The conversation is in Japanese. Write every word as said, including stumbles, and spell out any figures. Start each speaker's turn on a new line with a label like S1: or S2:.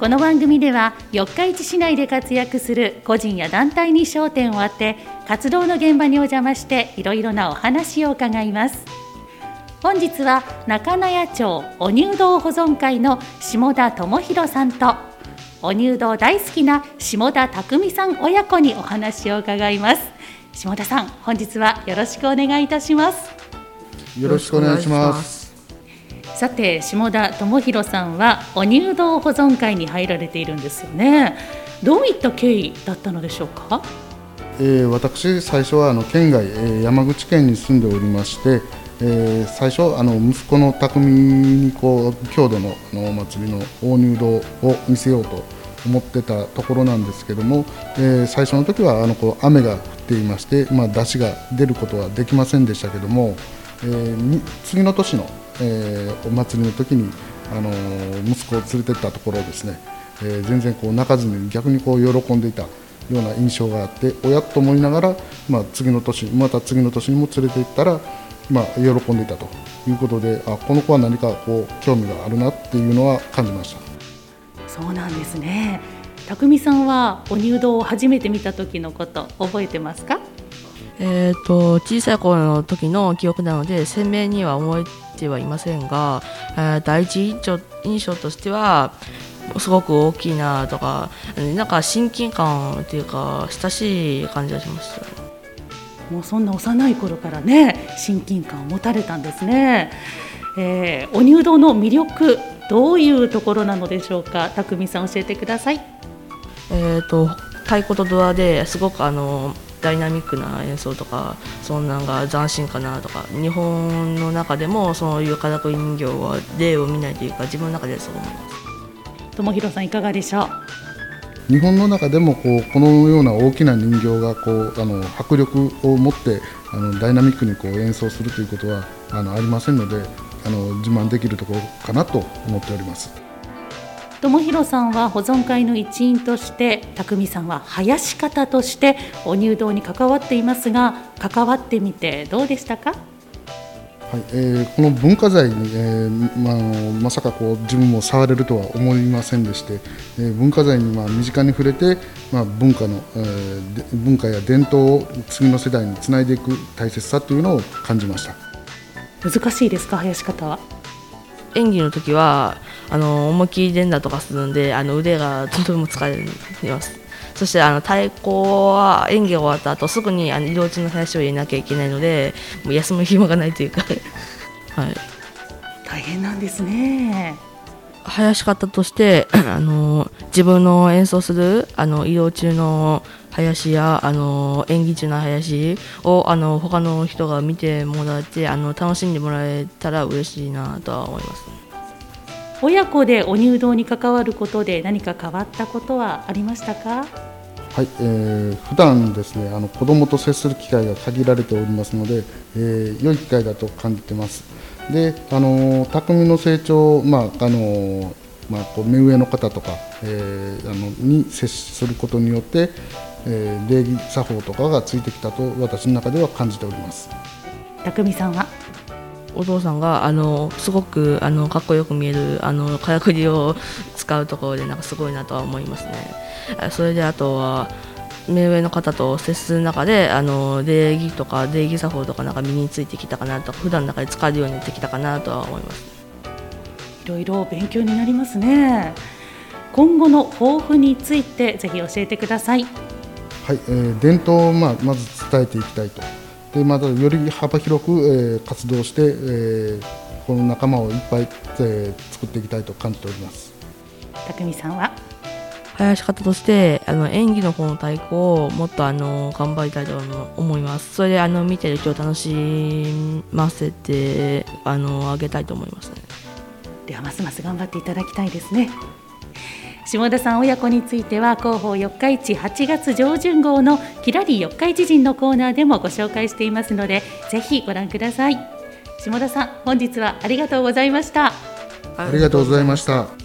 S1: この番組では四日市市内で活躍する個人や団体に焦点を当て、活動の現場にお邪魔していろいろなお話を伺います。本日は中納屋町お入道保存会の下田智博さんと、お入道大好きな下田匠さん親子にお話を伺います。下田さん、本日はよろしくお願いいたします。
S2: よろしくお願いします。
S1: さて、下田智博さんはお入道保存会に入られているんですよね。どういった経緯だったのでしょうか。
S2: えー、私最初はあの県外、えー、山口県に住んでおりまして、えー、最初あの息子の匠にこう郷土 の, のお祭りの大入道を見せようと思ってたところなんですけども、えー、最初の時はあのこう雨が降っていまして、まあ、出汁が出ることはできませんでしたけども、えー、次の年のえー、お祭りの時に、あのー、息子を連れてったところですね、えー、全然こう泣かずに逆にこう喜んでいたような印象があって、親と思いながら、まあ、次の年また次の年にも連れて行ったら、まあ、喜んでいたということで、あ、この子は何かこう興味があるなっていうのは感じました。
S1: そうなんですね。匠さんはお入道を初めて見た時のこと覚えてますか？
S3: えー、と小さい頃の時の記憶なので鮮明には覚えてはいませんが、えー、第一印象、印象としてはすごく大きいなとか、なんか親近感というか親しい感じがしました。
S1: もうそんな幼い頃からね、親近感を持たれたんですね。えー、お入道の魅力、どういうところなのでしょうか。匠さん、教えてください。
S3: えー、と太鼓とドアですごくあのダイナミックな演奏とか、そんなんが斬新かなとか、日本の中でもそういうからくり人形は例を見ないというか、自分の中でそう思います。
S1: 智博さん、いかがでしょ
S2: う。日本の中でもこうこのような大きな人形がこうあの迫力を持ってあのダイナミックにこう演奏するということはあのありませんので、あの自慢できるところかなと思っております。
S1: 智博さんは保存会の一員として、匠さんは囃子方としてお入道に関わっていますが、関わってみてどうでしたか？
S2: はい、えー、この文化財に、えーまあ、あのまさかこう自分も触れるとは思いませんでして、えー、文化財にまあ身近に触れて、まあ、文化の、えー、文化や伝統を次の世代につないでいく大切さというのを感じました。
S1: 難しいですか、囃子方は？
S3: 演技の時はあの思いっきり連打とかするんで、あの腕がとても疲れます。そしてあの太鼓は演技が終わった後すぐにあの移動中の囃子を入れなきゃいけないので、もう休む暇がないというかはい、
S1: 大変なんですね。
S3: 囃子方としてあの自分の演奏するあの移動中の囃子やあの演技中の囃子をあの他の人が見てもらってあの楽しんでもらえたら嬉しいなとは思います。
S1: 親子でお入道に関わることで何か変わったことはありましたか？
S2: はい、えー、普段ですね、あの子どもと接する機会が限られておりますので、えー、良い機会だと感じてます。で、あの匠の成長、まああのまあ、こう目上の方とか、えー、あのに接することによって、えー、礼儀作法とかがついてきたと私の中では感じております。
S1: 匠さんは？
S3: お父さんがあのすごくあのかっこよく見えるあのからくりを使うところでなんかすごいなとは思いますね。それであとは目上の方と接する中であの礼儀とか礼儀作法とかなんか身についてきたかなとか、普段の中で使えるようになってきたかなとは思います。
S1: いろいろ勉強になりますね。今後の抱負についてぜひ教えてください。
S2: はい、えー、伝統を、まあ、まず伝えていきたいと。でまたより幅広く、えー、活動して、えー、この仲間をいっぱい、えー、作っていきたいと感じております。
S1: 匠さんは？
S3: 囃子方としてあの演技の方の太鼓をもっとあの頑張りたいと思います。それであの見てる人を楽しませてあのあげたいと思いますね。
S1: ではますます頑張っていただきたいですね。下田さん親子については広報四日市はちがつ上旬号のきらり四日市人のコーナーでもご紹介していますので、ぜひご覧ください。下田さん、本日はありがとうございました。
S2: ありがとうございました。